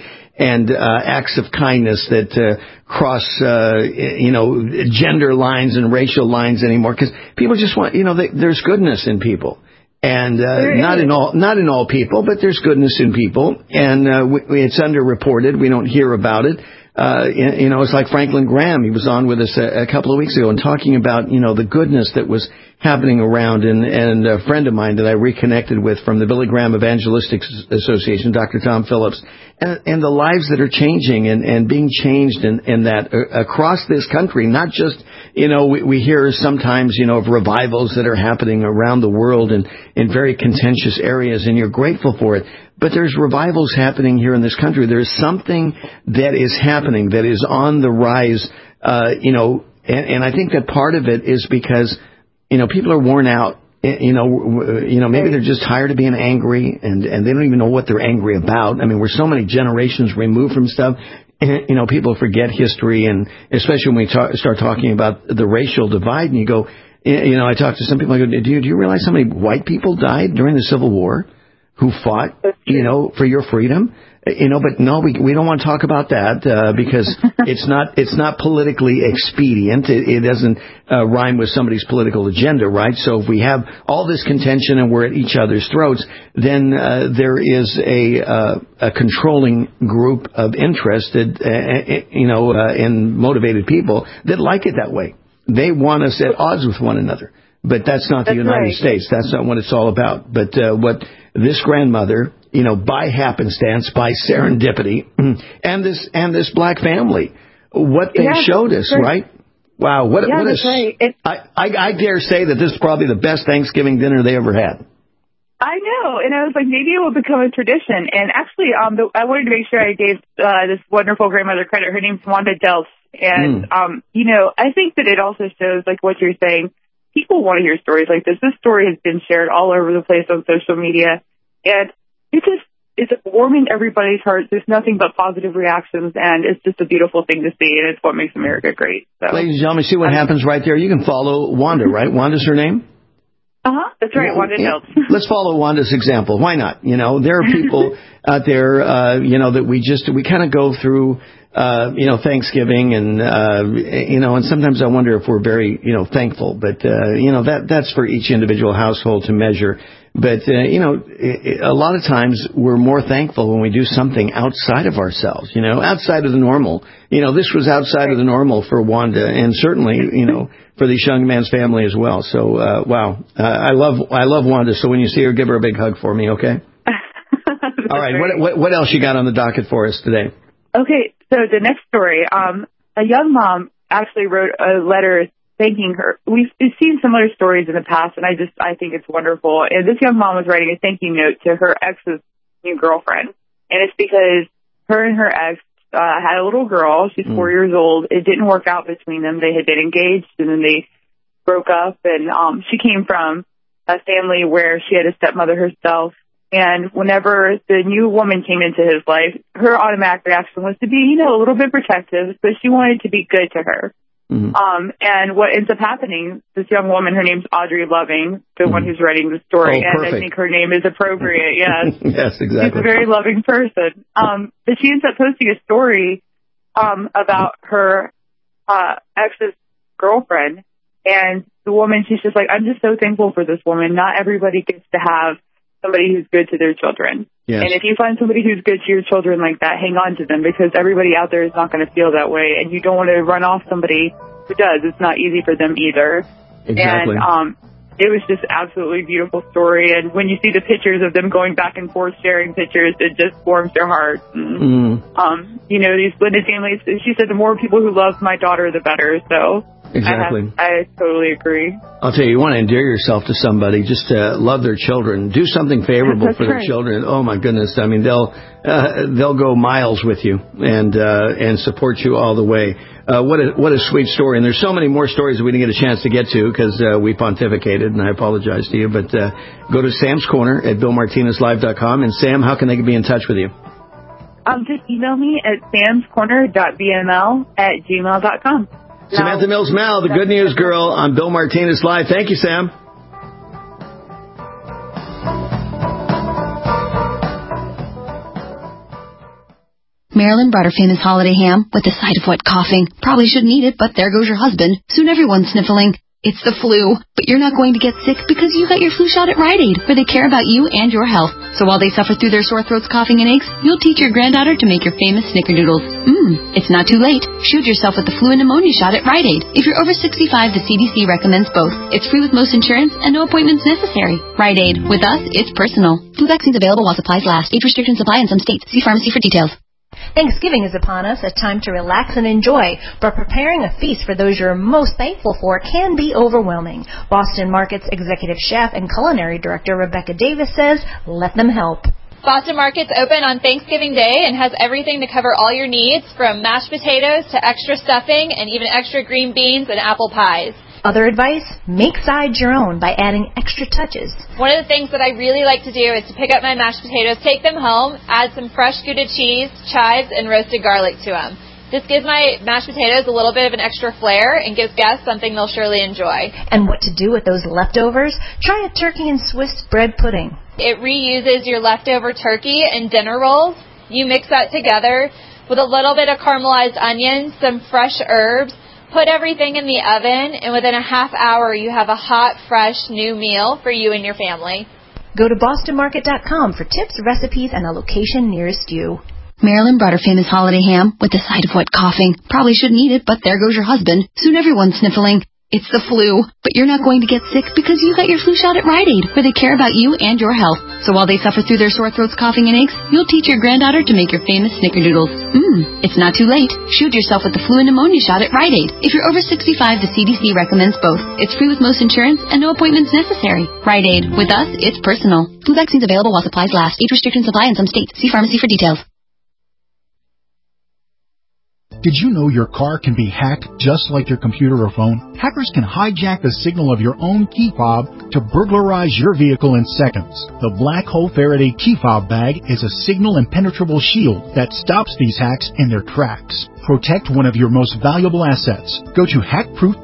acts of kindness that cross, you know, gender lines and racial lines anymore, because people just want, you know, there's goodness in people. And not in all people, but there's goodness in people, and it's underreported. We don't hear about it. You know, it's like Franklin Graham. He was on with us a couple of weeks ago and talking about, you know, the goodness that was happening around. And a friend of mine that I reconnected with from the Billy Graham Evangelistic Association, Dr. Tom Phillips, and the lives that are changing and being changed in that across this country. Not just, you know, we hear sometimes, you know, of revivals that are happening around the world and in very contentious areas, and you're grateful for it. But there's revivals happening here in this country. There's something that is happening that is on the rise, you know, and I think that part of it is because, you know, people are worn out. You know, maybe they're just tired of being angry, and they don't even know what they're angry about. I mean, we're so many generations removed from stuff. And, you know, people forget history, and especially when we start talking about the racial divide, and you go, you know, I talk to some people, I go, do you realize how many white people died during the Civil War who fought, you know, for your freedom? You know, but no, we don't want to talk about that, because it's not politically expedient. It doesn't rhyme with somebody's political agenda, right? So if we have all this contention and we're at each other's throats, then there is a controlling group of interested, you know, and motivated people that like it that way. They want us at odds with one another. But that's not the United States. That's not what it's all about. But what this grandmother, you know, by happenstance, by serendipity, and this black family, what they showed us, right? Wow, what a I dare say that this is probably the best Thanksgiving dinner they ever had. I know, and I was like, maybe it will become a tradition. And actually, I wanted to make sure I gave this wonderful grandmother credit. Her name's Wanda Delft, and you know, I think that it also shows, like what you're saying. People want to hear stories like this. This story has been shared all over the place on social media, and it's warming everybody's hearts. There's nothing but positive reactions, and it's just a beautiful thing to see, and it's what makes America great. So, ladies and gentlemen, see what happens right there. You can follow Wanda, right? Wanda's her name? That's right, Wanda Delft. Let's follow Wanda's example. Why not? You know, there are people out there, that we kind of go through, Thanksgiving and, and sometimes I wonder if we're very, thankful, but, that's for each individual household to measure. But, a lot of times we're more thankful when we do something outside of ourselves, outside of the normal. This was outside of the normal for Wanda and certainly, for this young man's family as well. So, wow. I love Wanda. So when you see her, give her a big hug for me, okay? All right. What else you got on the docket for us today? Okay. So the next story, a young mom actually wrote a letter thanking her. We've seen similar stories in the past, and I think it's wonderful. And this young mom was writing a thank you note to her ex's new girlfriend. And it's because her and her ex had a little girl. She's 4 years old. It didn't work out between them. They had been engaged, and then they broke up. And she came from a family where she had a stepmother herself. And whenever the new woman came into his life, her automatic reaction was to be, a little bit protective, but she wanted to be good to her. Mm-hmm. And what ends up happening, this young woman, her name's Audrey Loving, the one who's writing the story, and I think her name is appropriate, yes. Yes, exactly. She's a very loving person. But she ends up posting a story about her ex's girlfriend, and the woman, she's just like, I'm just so thankful for this woman. Not everybody gets to have somebody who's good to their children. Yes. And if you find somebody who's good to your children like that, hang on to them, because everybody out there is not going to feel that way, and you don't want to run off somebody who does. It's not easy for them either. Exactly. And it was just absolutely beautiful story, and when you see the pictures of them going back and forth sharing pictures, it just warms your heart. And, these blended families, she said the more people who love my daughter, the better. So exactly. I totally agree. I'll tell you want to endear yourself to somebody, just to love their children, do something favorable for their children. Oh my goodness. I mean, they'll go miles with you and support you all the way. What a sweet story. And there's so many more stories that we didn't get a chance to get to because we pontificated, and I apologize to you. But go to Sam's Corner at BillMartinezLive.com. And Sam, how can they be in touch with you? Just email me at samscorner.bml@gmail.com. Samantha Mills Mal, the Good News Girl on Bill Martinez Live. Thank you, Sam. Marilyn brought her famous holiday ham with a side of wet coughing. Probably shouldn't eat it, but there goes your husband. Soon everyone's sniffling. It's the flu, but you're not going to get sick because you got your flu shot at Rite Aid, where they care about you and your health. So while they suffer through their sore throats, coughing, and aches, you'll teach your granddaughter to make your famous snickerdoodles. It's not too late. Shoot yourself with the flu and pneumonia shot at Rite Aid. If you're over 65, the CDC recommends both. It's free with most insurance and no appointments necessary. Rite Aid. With us, it's personal. Flu vaccines available while supplies last. Age restrictions apply in some states. See pharmacy for details. Thanksgiving is upon us, a time to relax and enjoy, but preparing a feast for those you're most thankful for can be overwhelming. Boston Market's executive chef and culinary director Rebecca Davis says, let them help. Boston Market's open on Thanksgiving Day and has everything to cover all your needs, from mashed potatoes to extra stuffing and even extra green beans and apple pies. Other advice? Make sides your own by adding extra touches. One of the things that I really like to do is to pick up my mashed potatoes, take them home, add some fresh Gouda cheese, chives, and roasted garlic to them. This gives my mashed potatoes a little bit of an extra flair and gives guests something they'll surely enjoy. And what to do with those leftovers? Try a turkey and Swiss bread pudding. It reuses your leftover turkey and dinner rolls. You mix that together with a little bit of caramelized onions, some fresh herbs. Put everything in the oven, and within a half hour, you have a hot, fresh, new meal for you and your family. Go to bostonmarket.com for tips, recipes, and a location nearest you. Marilyn brought her famous holiday ham with a side of wet coughing. Probably shouldn't eat it, but there goes your husband. Soon everyone's sniffling. It's the flu, but you're not going to get sick because you got your flu shot at Rite Aid, where they care about you and your health. So while they suffer through their sore throats, coughing, and aches, you'll teach your granddaughter to make your famous snickerdoodles. It's not too late. Shoot yourself with the flu and pneumonia shot at Rite Aid. If you're over 65, the CDC recommends both. It's free with most insurance and no appointments necessary. Rite Aid. With us, it's personal. Flu vaccines available while supplies last. Age restrictions apply in some states. See pharmacy for details. Did you know your car can be hacked just like your computer or phone? Hackers can hijack the signal of your own key fob to burglarize your vehicle in seconds. The Black Hole Faraday key fob bag is a signal impenetrable shield that stops these hacks in their tracks. Protect one of your most valuable assets. Go to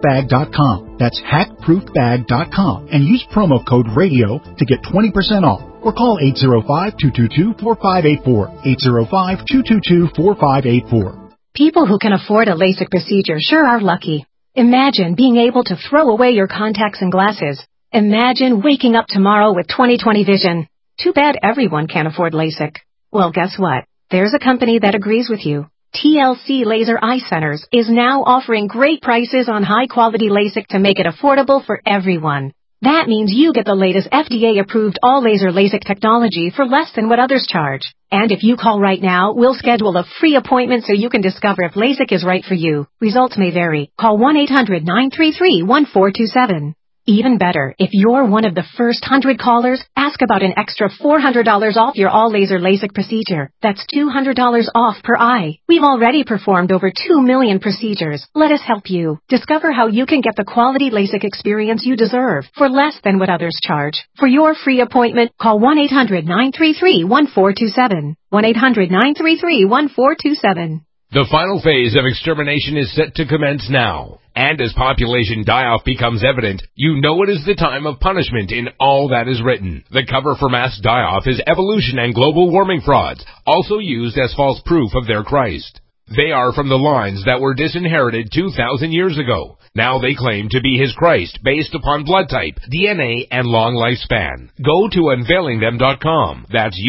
hackproofbag.com. That's hackproofbag.com and use promo code RADIO to get 20% off. or call 805-222-4584, 805-222-4584. People who can afford a LASIK procedure sure are lucky. Imagine being able to throw away your contacts and glasses. Imagine waking up tomorrow with 20/20 vision. Too bad everyone can't afford LASIK. Well, guess what? There's a company that agrees with you. TLC Laser Eye Centers is now offering great prices on high-quality LASIK to make it affordable for everyone. That means you get the latest FDA-approved all-laser LASIK technology for less than what others charge. And if you call right now, we'll schedule a free appointment so you can discover if LASIK is right for you. Results may vary. Call 1-800-933-1427. Even better, if you're one of the first 100 callers, ask about an extra $400 off your all-laser LASIK procedure. That's $200 off per eye. We've already performed over 2 million procedures. Let us help you. Discover how you can get the quality LASIK experience you deserve for less than what others charge. For your free appointment, call 1-800-933-1427. 1-800-933-1427. The final phase of extermination is set to commence now. And as population die-off becomes evident, you know it is the time of punishment in all that is written. The cover for mass die-off is evolution and global warming frauds, also used as false proof of their Christ. They are from the lines that were disinherited 2,000 years ago. Now they claim to be his Christ based upon blood type, DNA, and long lifespan. Go to unveilingthem.com. That's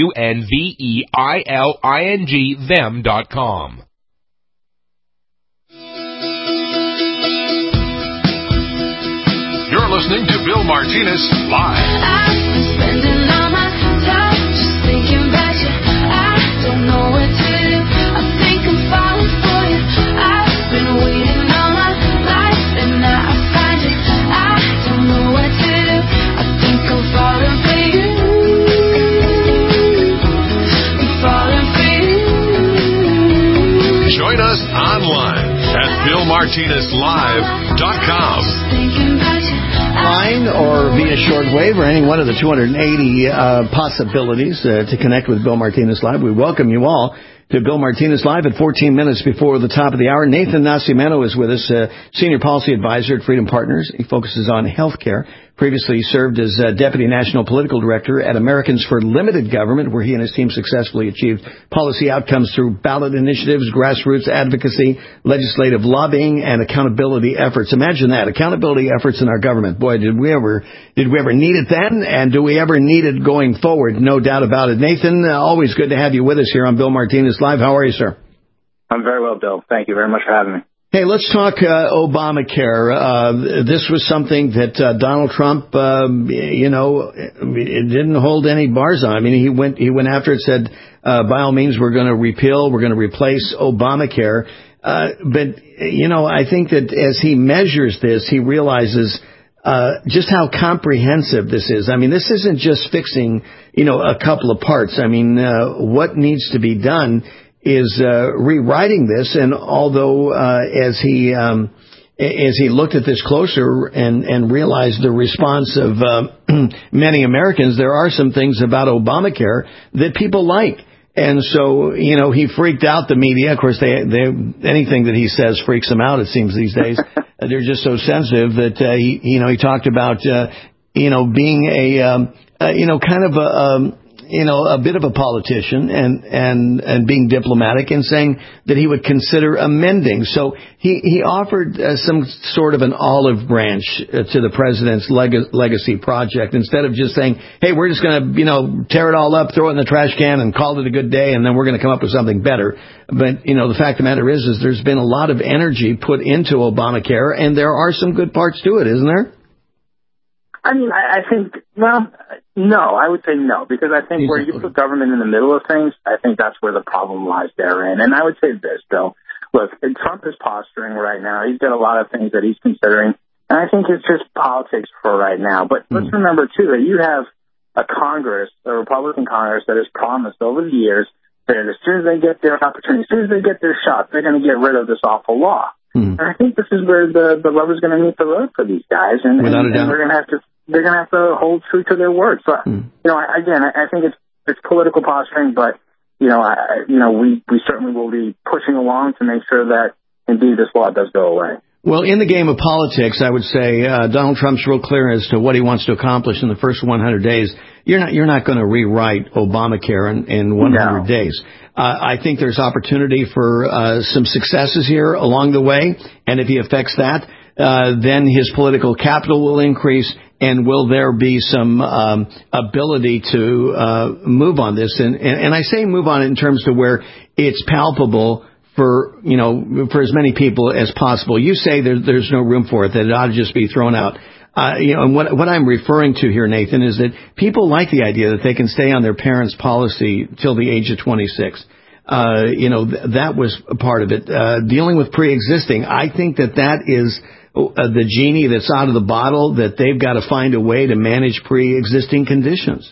UNVEILING them.com. You're listening to Bill Martinez Live. I've been spending all my time just thinking about you. I don't know what to do. I think I'm falling for you. I've been waiting all my life and now I find you. I don't know what to do. I think I'm falling for you. I'm falling for you. Join us online at BillMartinezLive.com. Line or via shortwave or any one of the 280 possibilities to connect with Bill Martinez Live. We welcome you all to Bill Martinez Live at 14 minutes before the top of the hour. Nathan Nascimento is with us, Senior Policy Advisor at Freedom Partners. He focuses on health care. Previously, he served as Deputy National Political Director at Americans for Limited Government, where he and his team successfully achieved policy outcomes through ballot initiatives, grassroots advocacy, legislative lobbying, and accountability efforts. Imagine that, accountability efforts in our government. Boy, did we ever need it then, and do we ever need it going forward? No doubt about it. Nathan, always good to have you with us here on Bill Martinez Live. How are you, sir? I'm very well, Bill. Thank you very much for having me. Hey, let's talk Obamacare. This was something that Donald Trump, it didn't hold any bars on. I mean, he went after it, said, by all means, we're going to repeal, we're going to replace Obamacare. But I think that as he measures this, he realizes just how comprehensive this is. I mean, this isn't just fixing, a couple of parts. I mean, what needs to be done is rewriting this. And although as he looked at this closer and realized the response of many Americans, there are some things about Obamacare that people like. And so, he freaked out the media. Of course, they anything that he says freaks them out, it seems, these days. They're just so sensitive that he talked about being a bit of a politician and being diplomatic and saying that he would consider amending. So he offered some sort of an olive branch to the president's legacy project, instead of just saying, hey, we're just going to, tear it all up, throw it in the trash can and call it a good day, and then we're going to come up with something better. But, the fact of the matter is there's been a lot of energy put into Obamacare, and there are some good parts to it, isn't there? I mean, I think, no, I would say no, because I think where you put government in the middle of things, I think that's where the problem lies therein. And I would say this, Bill. Look, Trump is posturing right now. He's got a lot of things that he's considering, and I think it's just politics for right now. But let's remember, too, that you have a Congress, a Republican Congress, that has promised over the years that as soon as they get their opportunity, as soon as they get their shot, they're going to get rid of this awful law. And I think this is where the rubber's going to meet the road for these guys, and they're going to have to hold true to their word. So, I think it's political posturing, but we certainly will be pushing along to make sure that indeed this law does go away. Well, in the game of politics, I would say Donald Trump's real clear as to what he wants to accomplish in the first 100 days. you're not going to rewrite Obamacare in 100 days. I think there's opportunity for some successes here along the way, and if he affects that, then his political capital will increase, and will there be some ability to move on this? And I say move on it in terms to where it's palpable for as many people as possible. You say there's no room for it, that it ought to just be thrown out. And what I'm referring to here, Nathan, is that people like the idea that they can stay on their parents' policy till the age of 26. That was a part of it. Dealing with pre-existing, I think that is the genie that's out of the bottle, that they've got to find a way to manage pre-existing conditions.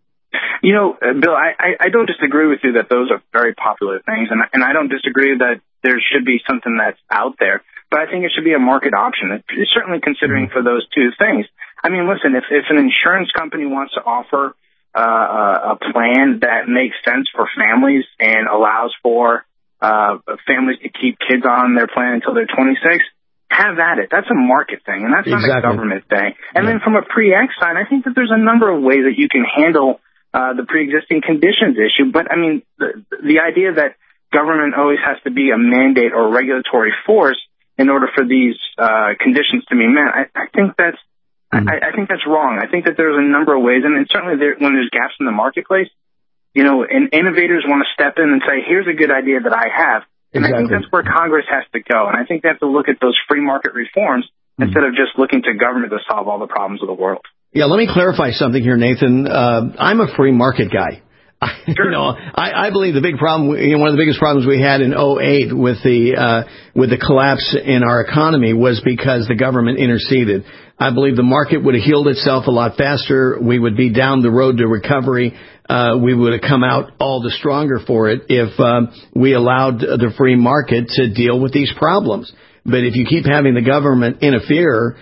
Bill, I don't disagree with you that those are very popular things, and I don't disagree that there should be something that's out there, but I think it should be a market option. It's certainly considering for those two things. I mean, listen, if an insurance company wants to offer a plan that makes sense for families and allows for families to keep kids on their plan until they're 26, have at it. That's a market thing, and that's not a government thing. And then from a pre-X side, I think that there's a number of ways that you can handle the pre-existing conditions issue. But, I mean, the idea that government always has to be a mandate or regulatory force in order for these conditions to be met, I think that's I think that's wrong. I think that there's a number of ways, and certainly when there's gaps in the marketplace, and innovators want to step in and say, here's a good idea that I have. And I think that's where Congress has to go. And I think they have to look at those free market reforms instead of just looking to government to solve all the problems of the world. Yeah, let me clarify something here, Nathan. I'm a free market guy. Sure. I believe the big problem, one of the biggest problems we had in 2008 with the collapse in our economy was because the government interceded. I believe the market would have healed itself a lot faster. We would be down the road to recovery. We would have come out all the stronger for it if we allowed the free market to deal with these problems. But if you keep having the government interfere,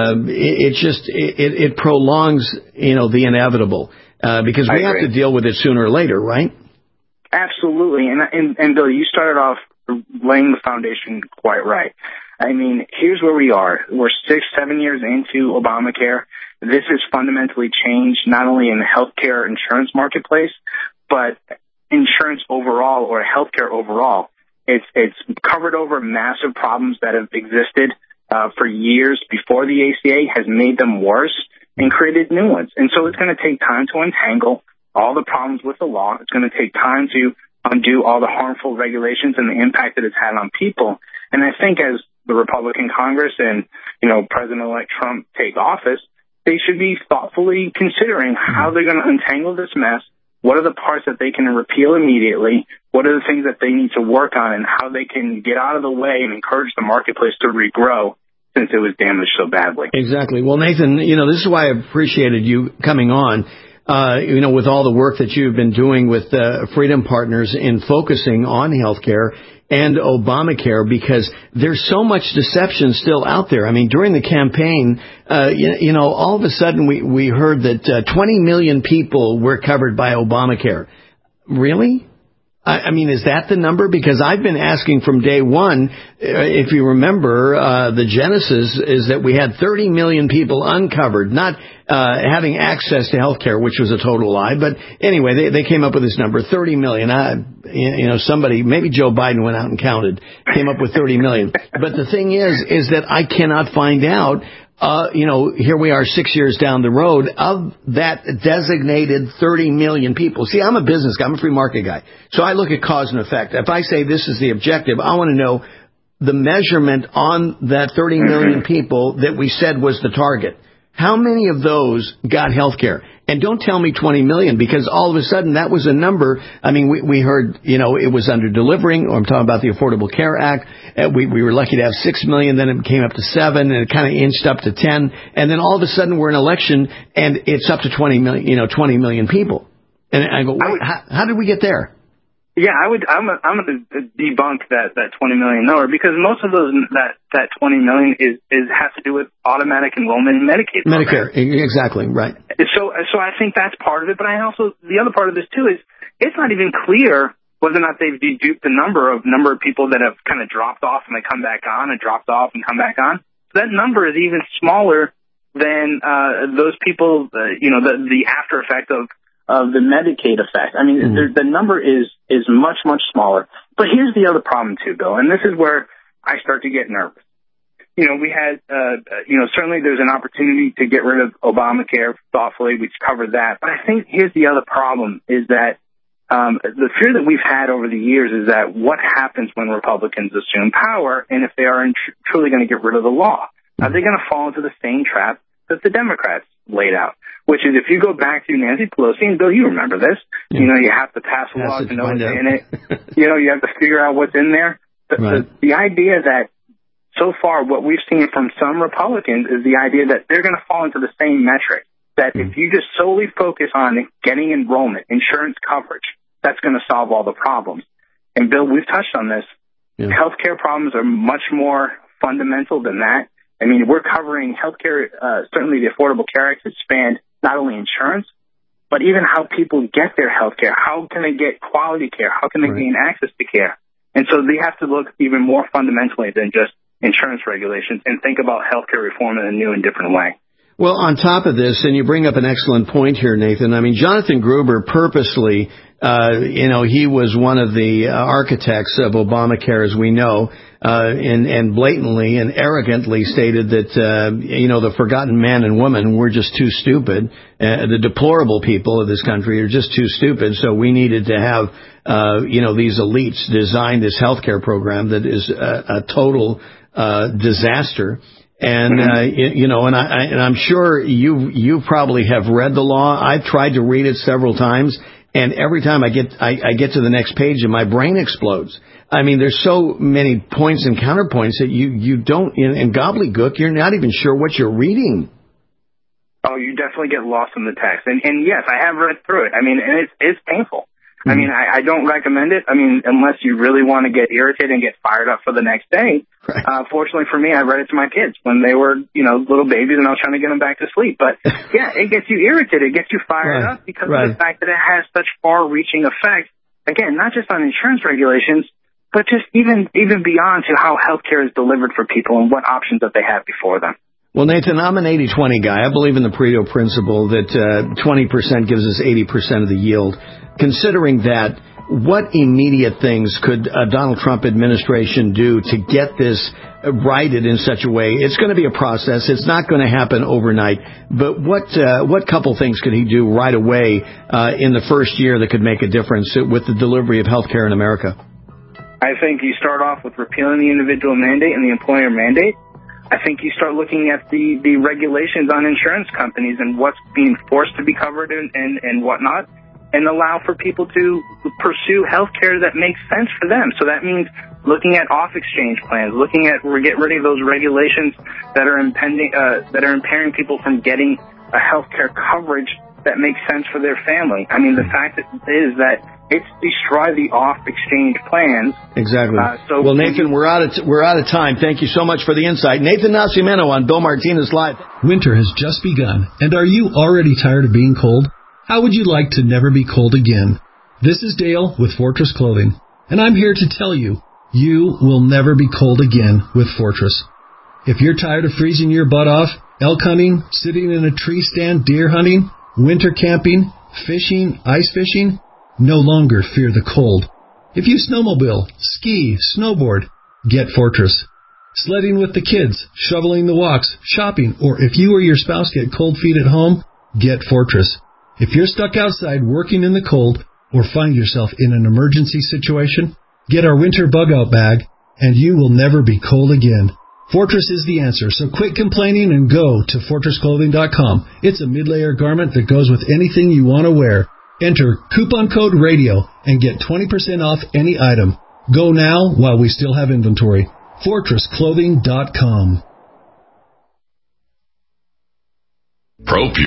it prolongs, the inevitable. Because we have to deal with it sooner or later, right? Absolutely. And Bill, you started off laying the foundation quite right. I mean, here's where we are. We're 6-7 years into Obamacare. This has fundamentally changed not only in the healthcare insurance marketplace, but insurance overall or healthcare overall. It's covered over massive problems that have existed for years before the ACA, has made them worse and created new ones. And so it's going to take time to untangle all the problems with the law. It's going to take time to undo all the harmful regulations and the impact that it's had on people. And I think as the Republican Congress and, President-elect Trump take office, they should be thoughtfully considering how they're going to untangle this mess. What are the parts that they can repeal immediately? What are the things that they need to work on, and how they can get out of the way and encourage the marketplace to regrow since it was damaged so badly. Exactly. Well, Nathan, this is why I appreciated you coming on, with all the work that you've been doing with Freedom Partners in focusing on healthcare and Obamacare, because there's so much deception still out there. I mean, during the campaign, all of a sudden we heard that 20 million people were covered by Obamacare. Really? I mean, is that the number? Because I've been asking from day one, if you remember, the genesis is that we had 30 million people uncovered, not having access to health care, which was a total lie. But anyway, they came up with this number, 30 million. Somebody, maybe Joe Biden went out and counted, came up with 30 million. But the thing is that I cannot find out. Here we are 6 years down the road of that designated 30 million people. See, I'm a business guy. I'm a free market guy. So I look at cause and effect. If I say this is the objective, I want to know the measurement on that 30 million people that we said was the target. How many of those got health care? And don't tell me 20 million, because all of a sudden that was a number. I mean, we heard, it was under delivering, or I'm talking about the Affordable Care Act. We were lucky to have 6 million, then it came up to 7, and it kind of inched up to 10. And then all of a sudden we're in election and it's up to 20 million people. And I go, wait, how did we get there? Yeah, I'm going to debunk that 20 million number, because most of those that 20 million has to do with automatic enrollment in Medicaid. Medicare, exactly, right. So I think that's part of it, but the other part of this too is it's not even clear whether or not they've deduped the number of people that have kind of dropped off and they come back on, and dropped off and come back on. So that number is even smaller than those people, the after effect of the Medicaid effect. I mean, the number is much, much smaller. But here's the other problem, too, Bill, and this is where I start to get nervous. We had, certainly there's an opportunity to get rid of Obamacare thoughtfully. We've covered that. But I think here's the other problem is that the fear that we've had over the years is that what happens when Republicans assume power, and if they are truly going to get rid of the law, are they going to fall into the same trap that the Democrats laid out? Which is, if you go back to Nancy Pelosi, and Bill, you remember this, you have to pass a law to know what's in it. You have to figure out what's in there. The idea that so far what we've seen from some Republicans is the idea that they're going to fall into the same metric, that if you just solely focus on getting enrollment, insurance coverage, that's going to solve all the problems. And, Bill, we've touched on this. Healthcare problems are much more fundamental than that. I mean, we're covering healthcare, certainly the Affordable Care Act has spanned not only insurance, but even how people get their healthcare. How can they get quality care? How can they gain access to care? And so they have to look even more fundamentally than just insurance regulations and think about healthcare reform in a new and different way. Well, on top of this, and you bring up an excellent point here, Nathan, I mean, Jonathan Gruber purposely, he was one of the architects of Obamacare, as we know, and blatantly and arrogantly stated that, the forgotten man and woman were just too stupid. The deplorable people of this country are just too stupid. So we needed to have, these elites design this healthcare program that is a total disaster. And, and I'm sure you probably have read the law. I've tried to read it several times, and every time I get to the next page and my brain explodes. I mean, there's so many points and counterpoints that you don't, in gobbledygook, you're not even sure what you're reading. Oh, you definitely get lost in the text. And yes, I have read through it. I mean, and it's painful. I mean, I don't recommend it. I mean, unless you really want to get irritated and get fired up for the next day. Right. Fortunately for me, I read it to my kids when they were, little babies, and I was trying to get them back to sleep. But yeah, it gets you irritated. It gets you fired up because of the fact that it has such far-reaching effects. Again, not just on insurance regulations, but just even beyond to how healthcare is delivered for people and what options that they have before them. Well, Nathan, I'm an 80-20 guy. I believe in the Pareto principle that 20% gives us 80% of the yield. Considering that, what immediate things could a Donald Trump administration do to get this righted in such a way? It's going to be a process. It's not going to happen overnight. But what couple things could he do right away in the first year that could make a difference with the delivery of health care in America? I think you start off with repealing the individual mandate and the employer mandate. I think you start looking at the regulations on insurance companies and what's being forced to be covered and whatnot, and allow for people to pursue health care that makes sense for them. So that means looking at off-exchange plans, looking at get rid of those regulations that are impairing people from getting a health care coverage that makes sense for their family. I mean, the fact is that it's destroy the off-exchange plans. Exactly. Well, Nathan, we're out of time. Thank you so much for the insight. Nathan Nascimento on Bill Martinez Live. Winter has just begun, and are you already tired of being cold? How would you like to never be cold again? This is Dale with Fortress Clothing, and I'm here to tell you, you will never be cold again with Fortress. If you're tired of freezing your butt off, elk hunting, sitting in a tree stand, deer hunting, winter camping, fishing, ice fishing, no longer fear the cold. If you snowmobile, ski, snowboard, get Fortress. Sledding with the kids, shoveling the walks, shopping, or if you or your spouse get cold feet at home, get Fortress. If you're stuck outside working in the cold or find yourself in an emergency situation, get our winter bug-out bag and you will never be cold again. Fortress is the answer, so quit complaining and go to FortressClothing.com. It's a mid-layer garment that goes with anything you want to wear. Enter coupon code RADIO and get 20% off any item. Go now while we still have inventory. FortressClothing.com.